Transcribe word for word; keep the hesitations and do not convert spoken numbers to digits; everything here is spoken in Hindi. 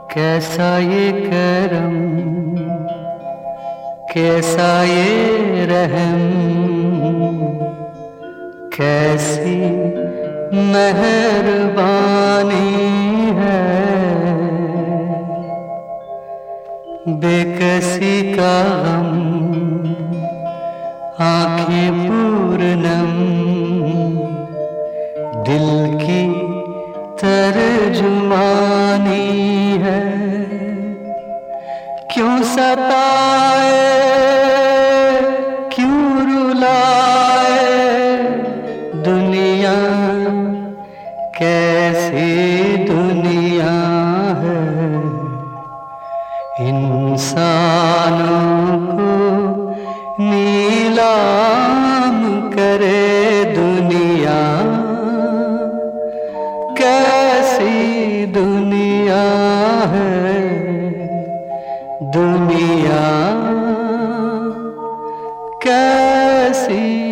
कैसा ये करम, कैसा ये रहम, कैसी मेहरबानी है। बेकसी का गम, आँखें पूरनम, दिल की तर्जुमानी है। क्यों सताए, क्यों रुलाए दुनिया, कैसी दुनिया है। इंसानों को नीलाम करे दुनिया, कैसी दुनिया है दुनिया, कैसी